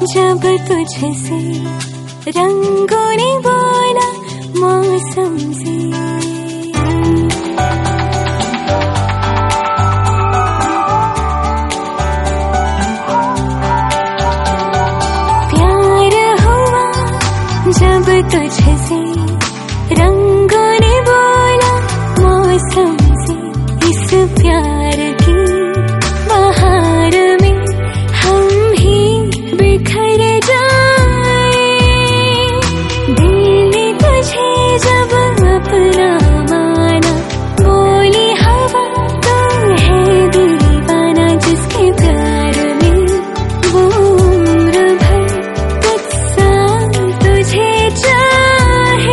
जब तुझसे रंगों ने बोला मौसम से। प्यार हुआ जब तुझसे रंगों ने बोला मौसम से। इस प्यार की बहार में हम ही बिखर जाए। दिल ने तुझे जब अपना माना, बोली हवा तो है दीवाना। जिसके प्यार में वो उम्र भर तुझसा तुझे चाहे।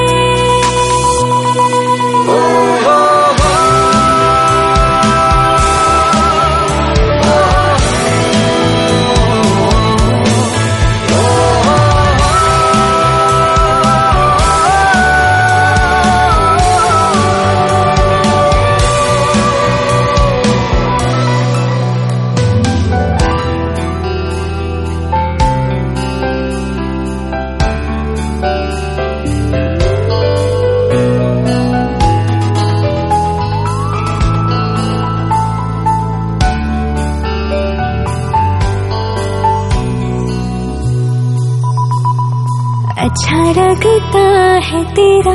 अच्छा लगता है तेरा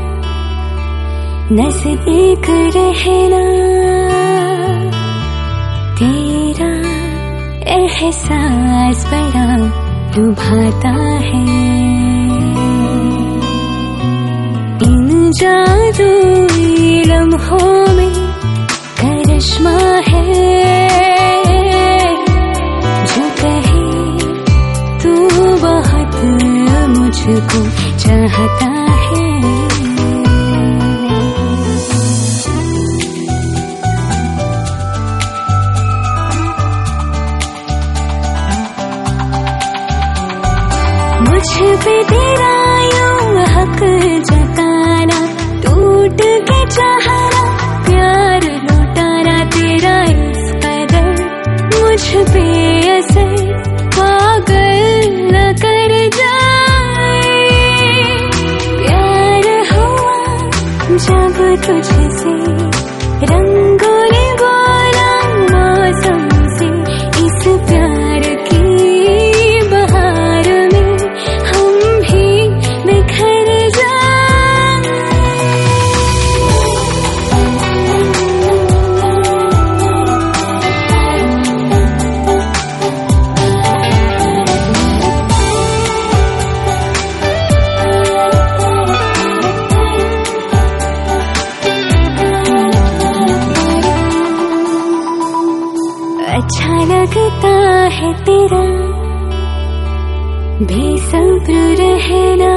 नज़दीक रहना, तेरा एहसास बड़ा लुभाता है। इन जादुई लम्हों में करिश्मा है। जो कहे तू बहुत मुझको चाहता है। मुझ पे तेरा यूं हक जताना, टूट के चाहना, प्यार लुटाना। तेरा इस कदर मुझ पे असर पागल न कर जाए। प्यार हुआ जब तुझसे रंगों ने बोला मौसम से। इस प्यार की बहार में हम भी बिखर जाए। अच्छा लगता है तेरा बेसब्र रहना,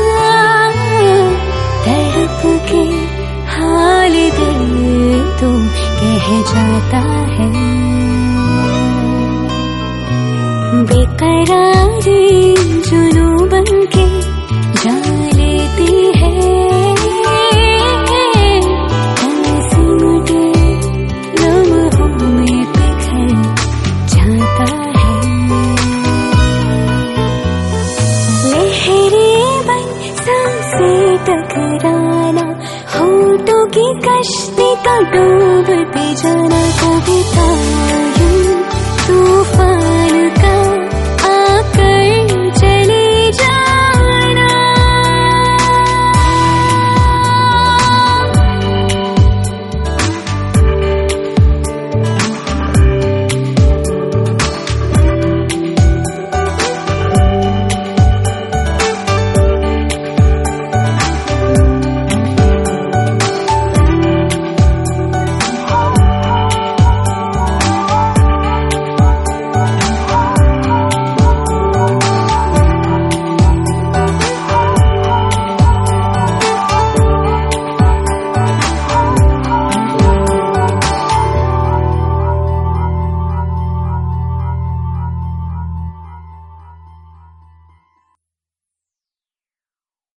तड़प के हाल दिल तो कह जाता है। बेकरारी जुनूं बन के जा लेती है। टकराना होठों की कश्ती तो डूबती